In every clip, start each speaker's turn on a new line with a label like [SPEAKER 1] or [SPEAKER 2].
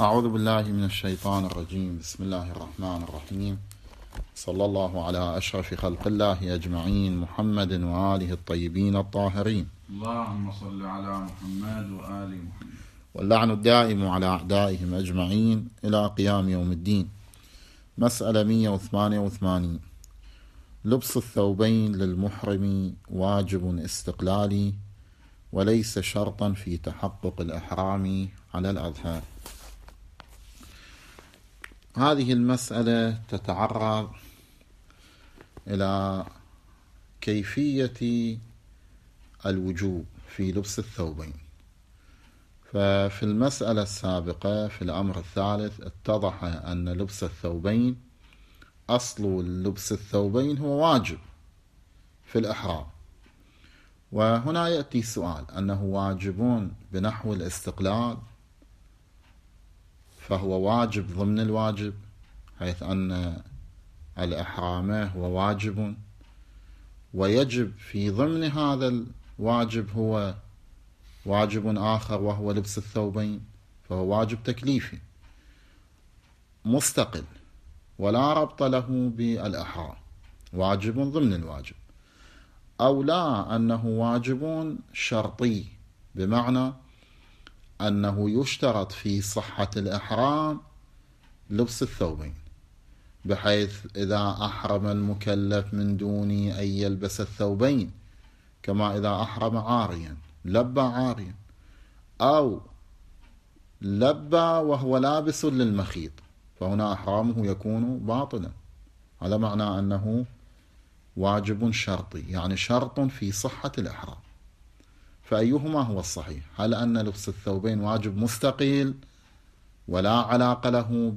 [SPEAKER 1] أعوذ بالله من الشيطان الرجيم. بسم الله الرحمن الرحيم. صلى الله على أشرف خلق الله أجمعين، محمد وآله الطيبين الطاهرين.
[SPEAKER 2] اللهم صل على محمد وآل محمد.
[SPEAKER 1] واللعن الدائم على أعدائهم أجمعين إلى قيام يوم الدين. مسألة 188. لبس الثوبين للمحرم واجب استقلالي وليس شرطا في تحقق الإحرام على الأظهر. هذه المسألة تتعرض إلى كيفية الوجوب في لبس الثوبين. ففي المسألة السابقة في الأمر الثالث اتضح أن لبس الثوبين أصل لبس الثوبين هو واجب في الإحرام، وهنا يأتي سؤال أنه واجب بنحو الاستقلال، فهو واجب ضمن الواجب، حيث أن الإحرام هو واجب، ويجب في ضمن هذا الواجب هو واجب آخر وهو لبس الثوبين، فهو واجب تكليفي مستقل ولا ربط له بالإحرام، واجب ضمن الواجب. أو لا، أنه واجب شرطي، بمعنى أنه يشترط في صحة الإحرام لبس الثوبين، بحيث إذا أحرم المكلف من دون أن يلبس الثوبين، كما إذا أحرم عاريا لبى عاريا، أو لبى وهو لابس للمخيط، فهنا إحرامه يكون باطلا. هذا معنى أنه واجب شرطي، يعني شرط في صحة الإحرام. فأيهما هو الصحيح؟ هل أن لبس الثوبين واجب مستقيل ولا علاقة له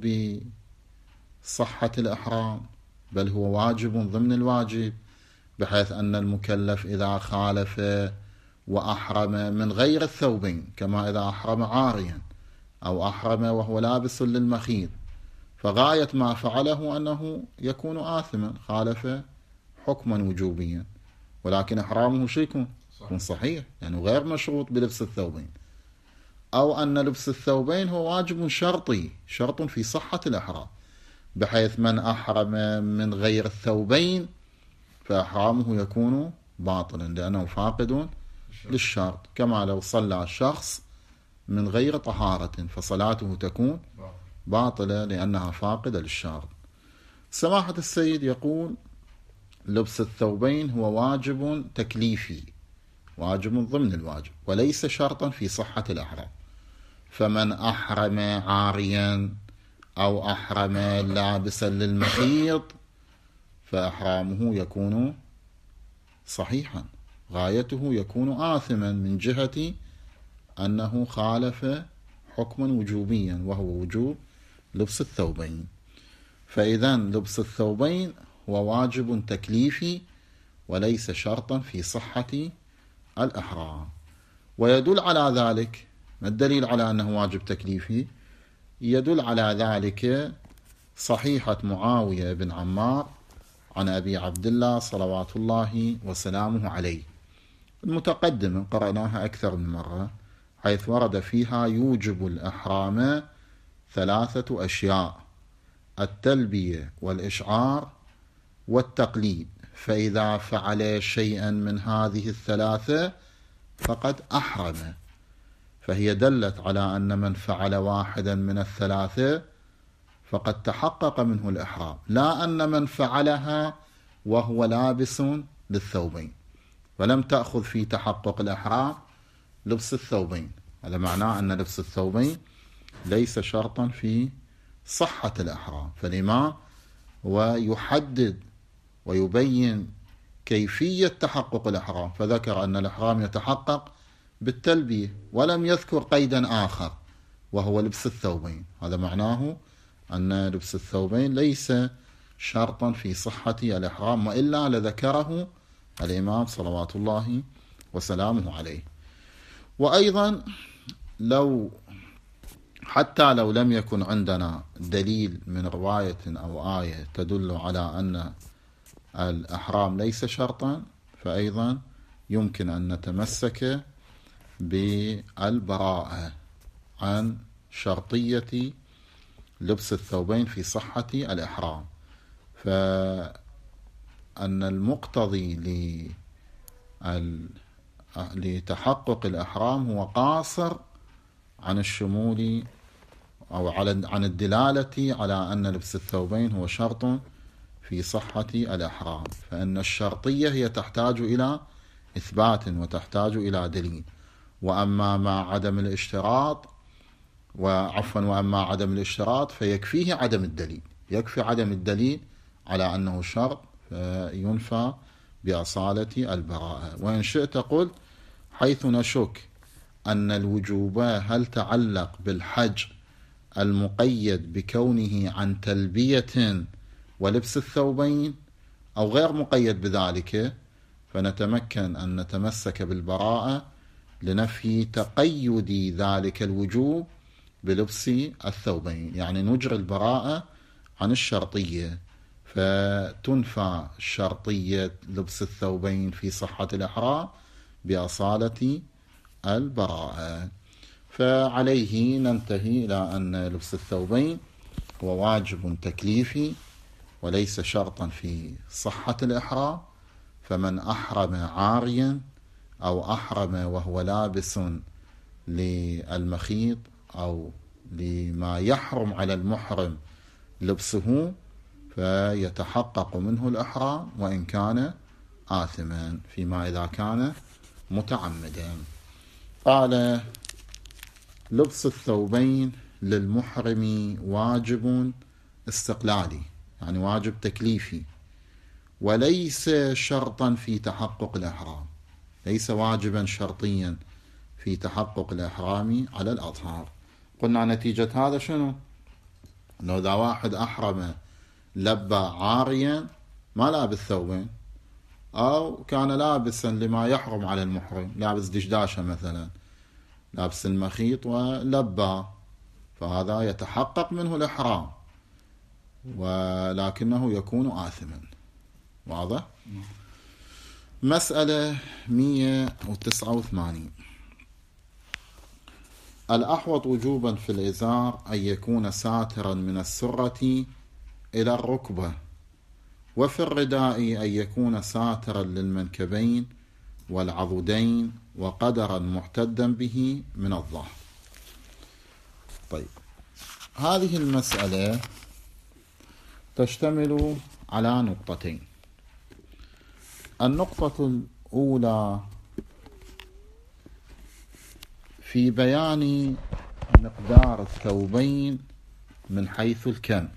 [SPEAKER 1] بصحة الإحرام، بل هو واجب ضمن الواجب، بحيث أن المكلف إذا خالف وأحرم من غير الثوبين، كما إذا أحرم عاريا أو أحرم وهو لابس للمخيط، فغاية ما فعله أنه يكون آثما، خالف حكما وجوبيا، ولكن إحرامه شيء يكون صحيح، يعني غير مشروط بلبس الثوبين. أو أن لبس الثوبين هو واجب شرطي، شرط في صحة الإحرام، بحيث من أحرم من غير الثوبين فإحرامه يكون باطلا، لأنه فاقد للشرط، كما لو صلى الشخص من غير طهارة فصلاته تكون باطلة لأنها فاقدة للشرط. سماحة السيد يقول لبس الثوبين هو واجب تكليفي، واجب ضمن الواجب، وليس شرطا في صحة الإحرام. فمن أحرم عاريا أو أحرم لابسا للمخيط فإحرامه يكون صحيحا، غايته يكون آثما من جهة أنه خالف حكما وجوبيا وهو وجوب لبس الثوبين. فإذا لبس الثوبين هو واجب تكليفي وليس شرطا في صحة الإحرام. ويدل على ذلك، ما الدليل على أنه واجب تكليفي؟ يدل على ذلك صحيحة معاوية بن عمار عن أبي عبد الله صلوات الله وسلامه عليه المتقدمة، قرأناها أكثر من مرة، حيث ورد فيها يوجب الإحرام 3 أشياء: التلبية والإشعار والتقليد، فإذا فعل شيئا من هذه 3 فقد أحرم. فهي دلت على أن من فعل واحدا من 3 فقد تحقق منه الإحرام، لا أن من فعلها وهو لابس للثوبين، ولم تأخذ في تحقق الإحرام لبس الثوبين. هذا معناه أن لبس الثوبين ليس شرطا في صحة الإحرام. فالإمام ويحدد ويبين كيفية تحقق الإحرام، فذكر أن الإحرام يتحقق بالتلبية، ولم يذكر قيدا آخر وهو لبس الثوبين. هذا معناه أن لبس الثوبين ليس شرطا في صحة الإحرام، وإلا لذكره الإمام صلوات الله وسلامه عليه. وأيضا حتى لو لم يكن عندنا دليل من رواية أو آية تدل على أن الإحرام ليس شرطا، فأيضا يمكن أن نتمسك بالبراءة عن شرطية لبس الثوبين في صحة الإحرام، فأن المقتضي لتحقق الإحرام هو قاصر عن الشمول أو عن الدلالة على أن لبس الثوبين هو شرط في صحة الإحرام، فإن الشرطية هي تحتاج إلى إثبات وتحتاج إلى دليل. وأما عدم الاشتراط فيكفيه عدم الدليل، يكفي عدم الدليل على أنه شرط فينفى بأصالة البراءة. وإن شئت قل حيث نشك أن الوجوب هل تعلق بالحج المقيد بكونه عن تلبية ولبس الثوبين أو غير مقيد بذلك، فنتمكن أن نتمسك بالبراءة لنفي تقيد ذلك الوجوب بلبس الثوبين، يعني نجري البراءة عن الشرطية، فتنفى شرطية لبس الثوبين في صحة الإحرام بأصالة البراءة. فعليه ننتهي إلى أن لبس الثوبين هو واجب تكليفي وليس شرطا في صحة الإحرام، فمن أحرم عاريا أو أحرم وهو لابس للمخيط أو لما يحرم على المحرم لبسه فيتحقق منه الإحرام وإن كان آثما فيما إذا كان متعمدا. قال: لبس الثوبين للمحرم واجب استقلالي، يعني واجب تكليفي، وليس شرطا في تحقق الإحرام، ليس واجبا شرطيا في تحقق الإحرام على الأظهار. قلنا نتيجة هذا شنو؟ أنه إذا واحد أحرم لبى عاريا ما لابس ثوبين، أو كان لابسا لما يحرم على المحرم، لابس دشداشة مثلا، لابس المخيط ولبى، فهذا يتحقق منه الإحرام ولكنه يكون آثما. واضح؟ مسألة 189: الأحوط وجوبا في الإزار أن يكون ساترا من السرة إلى الركبة، وفي الرداء أن يكون ساترا للمنكبين والعضدين وقدرا محتدا به من الظهر. طيب، هذه المسألة تشتمل على نقطتين. النقطة الأولى في بيان مقدار الثوبين من حيث الكم.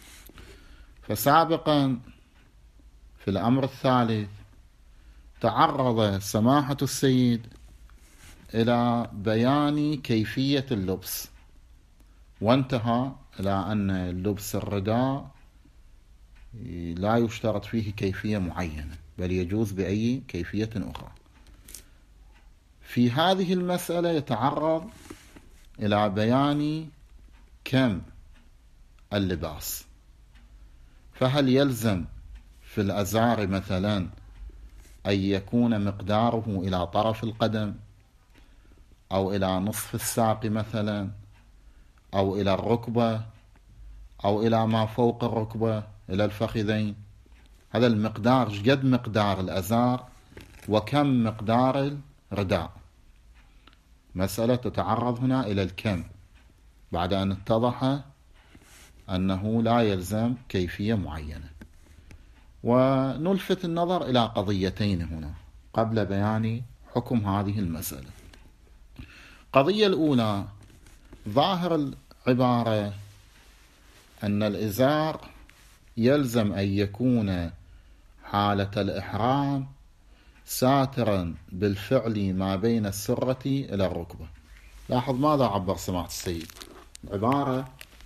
[SPEAKER 1] فسابقا في الأمر الثالث تعرض سماحة السيد إلى بيان كيفية اللبس، وانتهى إلى أن لبس الرداء لا يشترط فيه كيفية معينة، بل يجوز بأي كيفية أخرى. في هذه المسألة يتعرض إلى بيان كم اللباس، فهل يلزم في الأزار مثلا أن يكون مقداره إلى طرف القدم، أو إلى نصف الساق مثلا، أو إلى الركبة، أو إلى ما فوق الركبة إلى الفخذين؟ هذا المقدار قد مقدار الأزار وكم مقدار الرداء. مسألة تتعرض هنا إلى الكم بعد أن اتضح أنه لا يلزم كيفية معينة. ونلفت النظر إلى قضيتين هنا قبل بيان حكم هذه المسألة. القضية الأولى: ظاهر العبارة أن الإزار يلزم أن يكون حالة الإحرام ساترا بالفعل ما بين السرة إلى الركبة. لاحظ ماذا عبر سماحة السيد. العبارة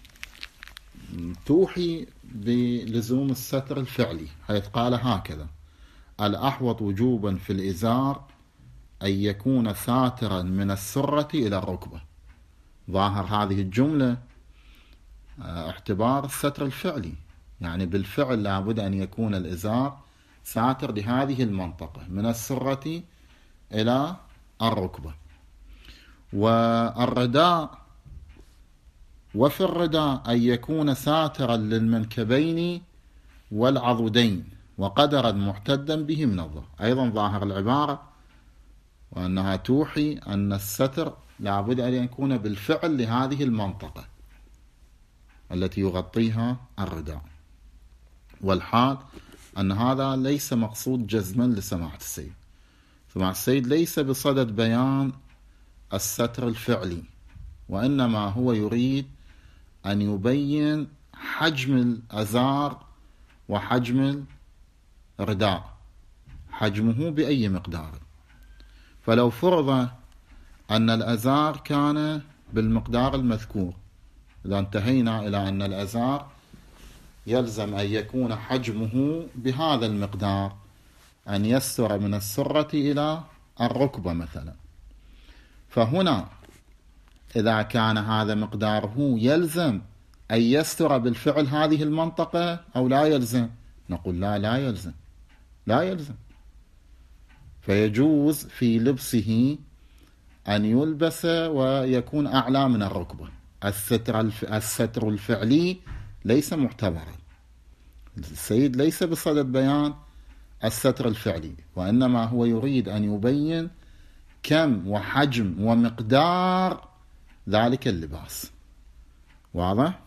[SPEAKER 1] توحي بلزوم الستر الفعلي، حيث قال هكذا: الأحوط وجوبا في الإزار أن يكون ساترا من السرة إلى الركبة. ظاهر هذه الجملة اعتبار الستر الفعلي، يعني بالفعل لابد أن يكون الإزار ساتر لهذه المنطقة من السرة إلى الركبة. والرداء وفي الرداء أن يكون ساترا للمنكبين والعضدين وقدرا محتدا به من الظهر. أيضا ظاهر العبارة وأنها توحي أن الستر لابد أن يكون بالفعل لهذه المنطقة التي يغطيها الرداء، والحال أن هذا ليس مقصود جزما لسماحة السيد. سماحة السيد ليس بصدد بيان الستر الفعلي، وإنما هو يريد أن يبين حجم الأزار وحجم الرداء، حجمه بأي مقدار. فلو فرض أن الأزار كان بالمقدار المذكور، إذا انتهينا إلى أن الأزار يلزم أن يكون حجمه بهذا المقدار، أن يستر من السرة إلى الركبة مثلا، فهنا إذا كان هذا مقداره يلزم أن يستر بالفعل هذه المنطقة أو لا يلزم؟ نقول لا يلزم، لا يلزم. فيجوز في لبسه أن يلبس ويكون أعلى من الركبة. الستر الفعلي ليس معتبرا. السيد ليس بصدد بيان الستر الفعلي، وإنما هو يريد أن يبين كم وحجم ومقدار ذلك اللباس. واضح؟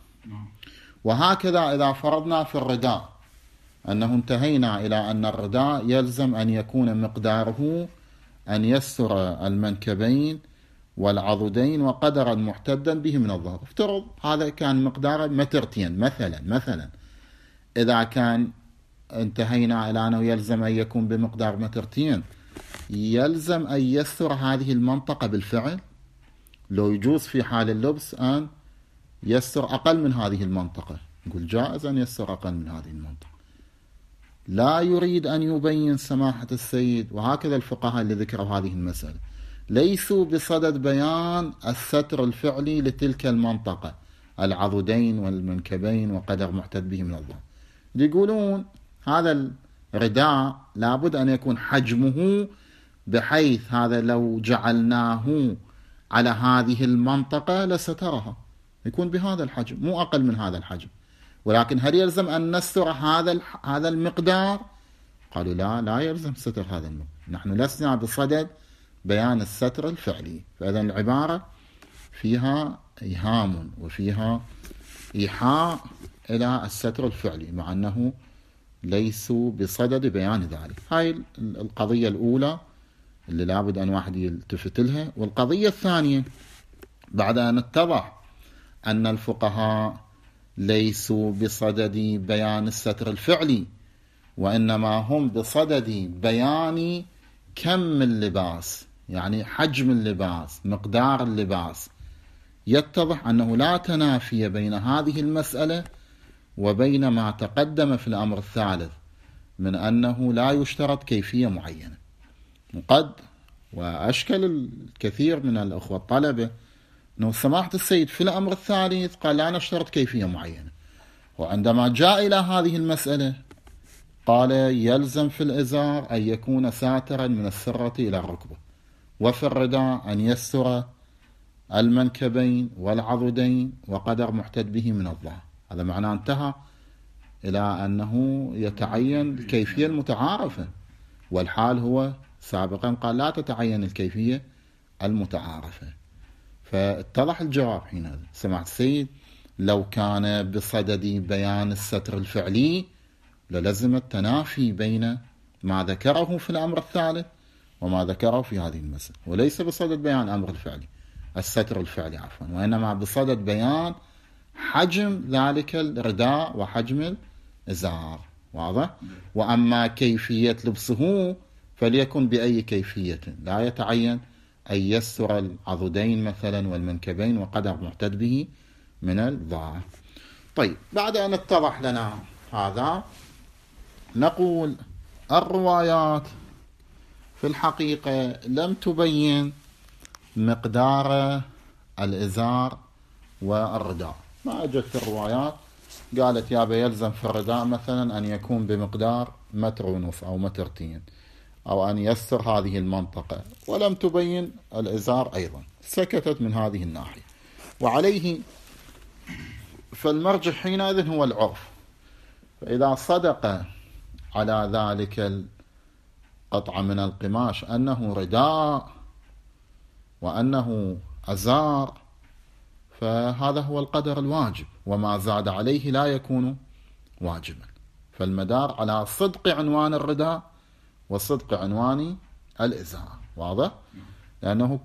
[SPEAKER 1] وهكذا إذا فرضنا في الرداء أنه انتهينا إلى أن الرداء يلزم أن يكون مقداره أن يستر المنكبين والعضدين وقدرا محتدا به من الظهر. افترض هذا كان مقداره مترتين مثلا إذا كان انتهينا إلى أنه يلزم أن يكون بمقدار مترتين، يلزم أن يستر هذه المنطقة بالفعل؟ لو يجوز في حال اللبس أن يستر أقل من هذه المنطقة، نقول جائز أن يستر أقل من هذه المنطقة. لا يريد أن يبين سماحة السيد، وهكذا الفقهاء اللي ذكروا هذه المسألة ليسوا بصدد بيان الستر الفعلي لتلك المنطقة، العضدين والمنكبين وقدر محتد به من الظهر. يقولون هذا الرداء لابد أن يكون حجمه بحيث هذا لو جعلناه على هذه المنطقة لسترها، يكون بهذا الحجم مو أقل من هذا الحجم. ولكن هل يلزم أن نستر هذا المقدار؟ قالوا لا يلزم ستر هذا المقدار، نحن لسنا بصدد بيان الستر الفعلي. فإذا العبارة فيها إيهام وفيها إيحاء إلى الستر الفعلي، مع أنه ليسوا بصدد بيان ذلك. هاي القضية الأولى اللي لابد أن واحد يلتفت لها. والقضية الثانية، بعد أن اتضح أن الفقهاء ليسوا بصدد بيان الستر الفعلي، وإنما هم بصدد بيان كم اللباس، يعني حجم اللباس، مقدار اللباس، يتضح أنه لا تنافي بين هذه المسألة وبين ما تقدم في الأمر الثالث من أنه لا يشترط كيفية معينة. وقد وأشكل الكثير من الأخوة الطلبة أنه سماحة السيد في الأمر الثالث قال لا نشترط كيفية معينة، وعندما جاء إلى هذه المسألة قال يلزم في الإزار أن يكون ساترا من السرة إلى الركبة، وفي الرداء أن يستر المنكبين والعضدين وقدر محتد به من الظهر. هذا معناه انتهى إلى أنه يتعين الكيفية المتعارفة، والحال هو سابقا قال لا تتعين الكيفية المتعارفة. فاتضح الجواب حينئذ. سمعت السيد لو كان بصدد بيان الستر الفعلي للزم التنافي بين ما ذكره في الأمر الثالث وما ذكره في هذه المسألة، وليس بصدد بيان الأمر الفعلي الستر الفعلي عفوا، وإنما بصدد بيان حجم ذلك الرداء وحجم الإزار. واضح؟ وأما كيفية لبسه فليكن بأي كيفية، لا يتعين أن يستر العضدين مثلا والمنكبين وقدر محتد به من الظهر. طيب، بعد أن اتضح لنا هذا نقول الروايات في الحقيقة لم تبين مقدار الإزار والرداء. ما أجت الروايات قالت يابا يلزم في الرداء مثلا أن يكون بمقدار 1.5 متر أو 2 متر أو أن يستر هذه المنطقة، ولم تبين الإزار أيضا، سكتت من هذه الناحية. وعليه فالمرجح حينئذ هو العرف. فإذا صدق على ذلك القطعة من القماش أنه رداء وأنه أزار، فهذا هو القدر الواجب، وما زاد عليه لا يكون واجبا. فالمدار على صدق عنوان الرداء وصدق عنوان الإزار. واضح؟ لأنه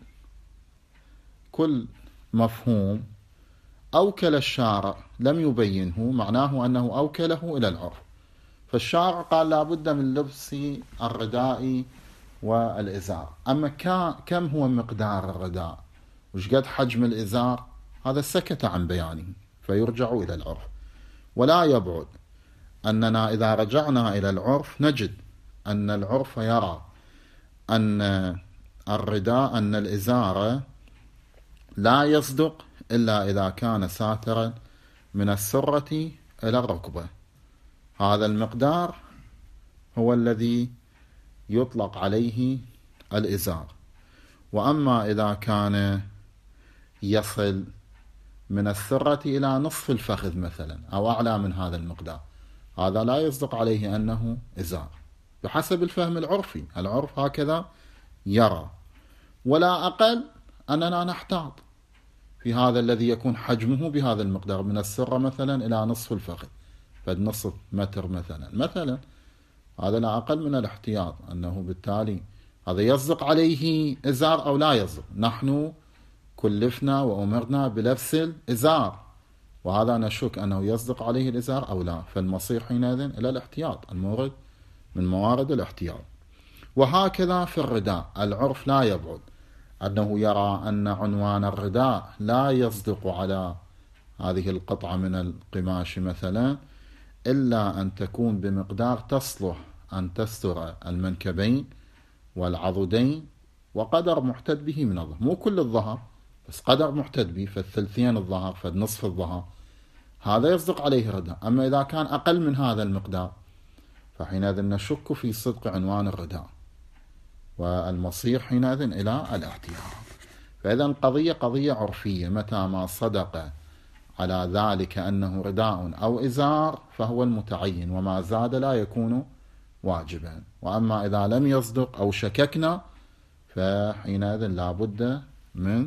[SPEAKER 1] كل مفهوم أوكل الشارع لم يبينه معناه أنه أوكله إلى العرف. فالشارع قال لا بد من لبس الرداء والإزار، أما كم هو مقدار الرداء وش قد حجم الإزار هذا سكت عن بيانه، فيرجع إلى العرف. ولا يبعد أننا إذا رجعنا إلى العرف نجد أن العرف يرى أن الرداء أن الإزار لا يصدق إلا إذا كان ساترا من السرة إلى الركبة. هذا المقدار هو الذي يطلق عليه الإزار. وأما إذا كان يصل من السرة إلى نصف الفخذ مثلا أو أعلى من هذا المقدار، هذا لا يصدق عليه أنه إزار بحسب الفهم العرفي. العرف هكذا يرى. ولا أقل أننا نحتاط في هذا الذي يكون حجمه بهذا المقدار من السرة مثلا إلى نصف الفخذ، فنصف متر مثلا هذا لا أقل من الاحتياط، أنه بالتالي هذا يصدق عليه إزار أو لا يصدق. نحن كلفنا وأمرنا بلبس الإزار، وهذا نشك أنه يصدق عليه الإزار أو لا، فالمصير حينئذ إلى الاحتياط، المورد من موارد الاحتياط. وهكذا في الرداء العرف لا يبعد أنه يرى أن عنوان الرداء لا يصدق على هذه القطعة من القماش مثلا إلا أن تكون بمقدار تصلح أن تستر المنكبين والعضدين وقدر محتد به من الظهر، مو كل الظهر بس قدر محتد به، فالثلثين الظهر فالنصف الظهر، هذا يصدق عليه رداء. أما إذا كان أقل من هذا المقدار فحينئذ نشك في صدق عنوان الرداء، والمصير حينئذ إلى الاحتياط. فإذا القضية قضية عرفية، متى ما صدق على ذلك أنه رداء أو إزار فهو المتعين، وما زاد لا يكون واجبا. وأما إذا لم يصدق أو شككنا فحينئذ لا بد من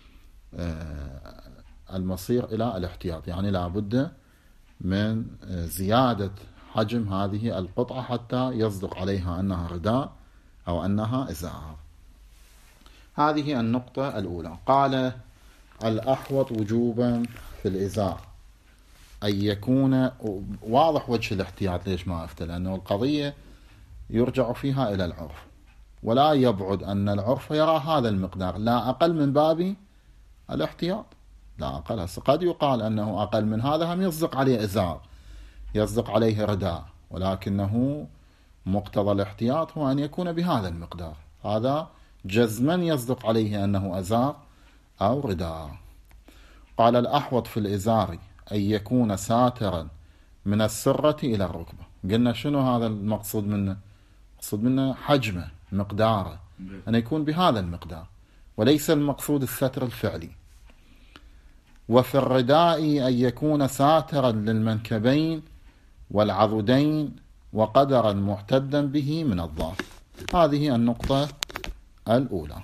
[SPEAKER 1] المصير إلى الاحتياط، يعني لا بد من زيادة حجم هذه القطعة حتى يصدق عليها أنها رداء أو أنها إزار. هذه النقطة الأولى. قال الأحوط وجوبا في الإزار أن يكون واضح وجه الاحتياط. ليش ما أفتى؟ لأنه القضية يرجع فيها إلى العرف، ولا يبعد أن العرف يرى هذا المقدار لا أقل من باب الاحتياط، لا أقل. قد يقال أنه أقل من هذا هم يصدق عليه إزار، يصدق عليه رداء، ولكنه مقتضى الاحتياط هو أن يكون بهذا المقدار، هذا جزما يصدق عليه أنه أزار أو رداء. قال الأحوط في الإزار أن يكون ساترا من السرة إلى الركبة. قلنا شنو هذا المقصود منه؟ مقصود منه حجمه، مقداره، أن يكون بهذا المقدار، وليس المقصود الستر الفعلي. وفي الرداء أن يكون ساترا للمنكبين والعضدين وقدرا محتدا به من الظهر. هذه النقطة الأولى.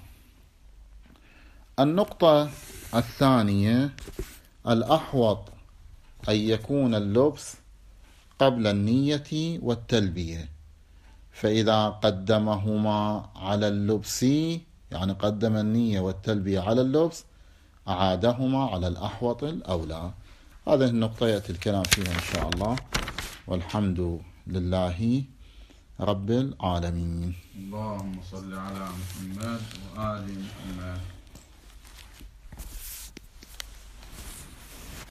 [SPEAKER 1] النقطة الثانية الأحوط أن يكون اللبس قبل النية والتلبية، فإذا قدمهما على اللبس يعني قدم النية والتلبية على اللبس أعادهما على الأحوط الأولى. هذه النقطة يأتي الكلام فيها إن شاء الله، والحمد لله رب العالمين.
[SPEAKER 2] اللهم صل على محمد وآل محمد.